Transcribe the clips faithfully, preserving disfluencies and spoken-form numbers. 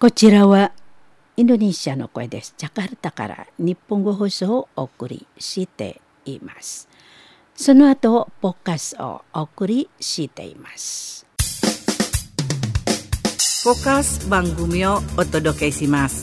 こちらはインドネシアの声です。ジャカルタから日本語放送をお送りしています。その後、ポッカスをお送りしています。 ポッカス番組をお届けします。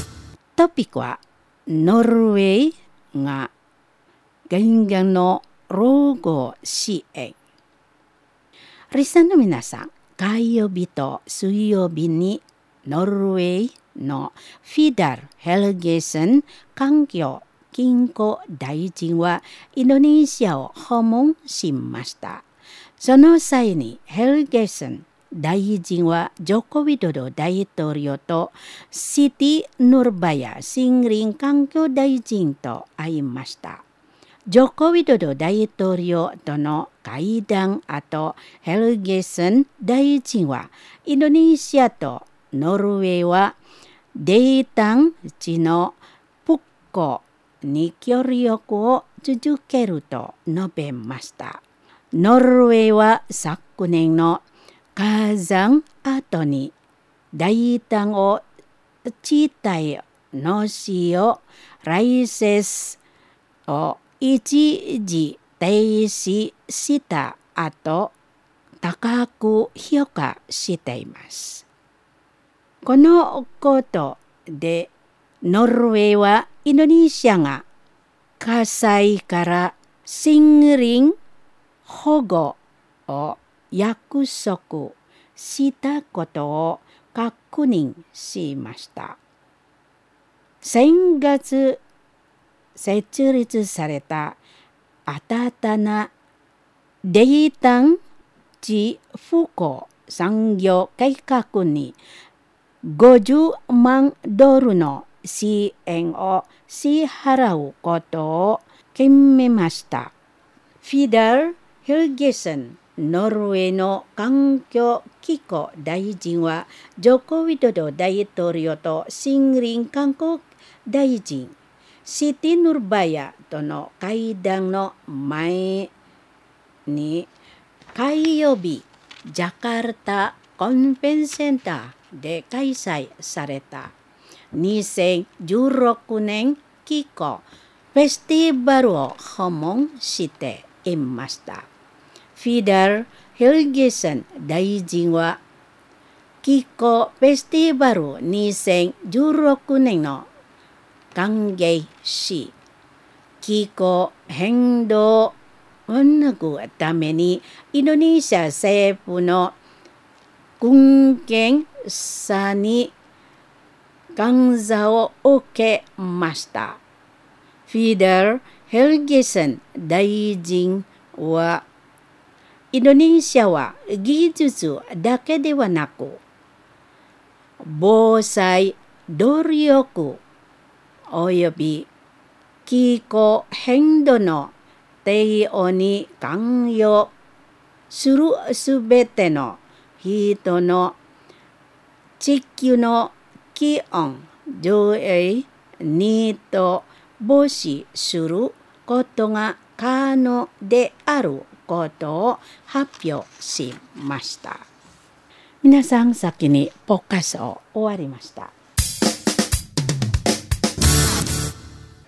トピックはノルウェーが原画の老後支援。リスナーの皆さん、火曜日と水曜日にノルウェーのフィダル・ヘルゲセン環境金庫大臣はインドネシアを訪問しました。その際にヘルゲセン大臣はジョコウィドド大統領とシティ・ヌルバヤ森林環境大臣と会いました。ジョコウィドド大統領との会談後、ヘルゲセン大臣はインドネシアとノルウェーは泥炭地の復興に協力を続けると述べました。ノルウェーは昨年の火山跡に泥炭を地帯の使用ライセンスを一時停止した後、高く評価しています。このことでノルウェーはインドネシアが火災から森林保護を約束したことを確認しました。先月設立された新たな泥炭地復興産業計画にごじゅうまんドルの支援を支払うことを決めました。フィダル・ヘルゲセンノルウェーの環境機構大臣はジョコウィドド大統領と森林観光大臣シティ・ヌルバヤとの会談の前に火曜日ジャカルタコンベンセンターで開催されたにせんじゅうろくねん気候フェスティバルを訪問していました。フィダル・ヘルゲセン大臣は気候フェスティバルにせんじゅうろくねんの歓迎し、気候変動を防ぐためにインドネシア政府の貢献さに感謝を受けました。フィダル・ヘルゲセン大臣はインドネシアは技術だけではなく防災努力および気候変動の対応に関与するすべての人の地球の気温上昇にと防止することが可能であることを発表しました。皆さん、先にポッカスを終わりました。